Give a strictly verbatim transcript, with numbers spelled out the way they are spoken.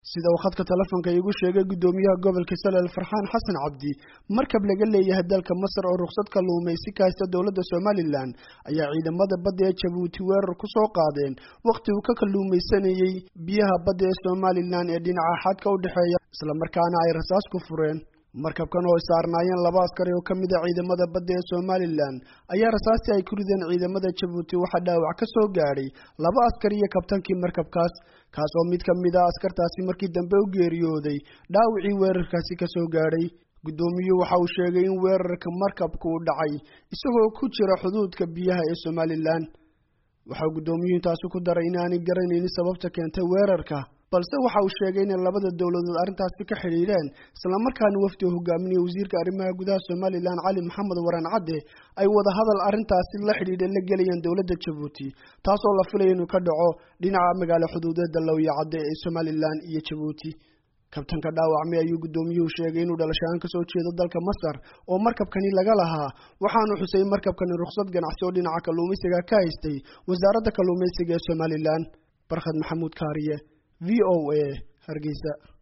sida uu khadka telefoonka igu sheegay gudoomiyaha gobolka Salal Farxaan Xasan Cabdi markab laga leeyahay dalka Masar oo ruqsad kalluumaysi ka haysta dawladda Soomaaliland ayaa ciidamada badda ee Djibouti weerar ku soo qaadeen waqti uu ka kalluumaysanayay biyaha badda ee Soomaaliland ee dhinaca xadka u dhaxeeya isla markaana ay rasaas ku fureen markabkan oo saarnaayeen laba askari oo kamid ah ciidamada badda ee Soomaaliland ayaa rasaasti ay ku rideen ciidamada Djibouti waxa dhaawac ka soo gaaray laba askari iyo kabtankii markabkaas kaas oo mid kamid ah askartaasi markii dambe u geeriyooday dhaawacii weerarkaasi ka soo gaaray gudoomiyuhu waxa uu sheegay in weerarka markabku uu dhacay isagoo ku jira xuduudka biyaha ee Soomaaliland waxa gudoomiyuhu taas ku daray in aanay garanaynin sababta keentay weerarka balse waxa uu sheegay in labada dawladood arintaasi ka xiriireen isla markaana wafdi hogaaminaya wasiirka arrimaha gudaha Soomaaliland Cali Maxamed Waran Cadde ay wada hadal arintaasi la xiriiray la galayeen dawladda Djibouti taas oo la filayo inuu ka dhaco dhinaca magaalo xuduudeeda Lawya Cadde ee Soomaaliland iyo Djibouti kabtanka dhaawacmay ayuu gudoomiyuhu sheegay inuu dhalashaan ka soo jeedo dalka Masar oo markabkani laga lahaa waxaanu xusay markabkani ruqsad ganacsi oo dhinaca kalluumaysiga ka haystay wasaaradda kalluumaysiga ee Soomaaliland Barkhad Maxamuud Kaariye V O A Hargeysa.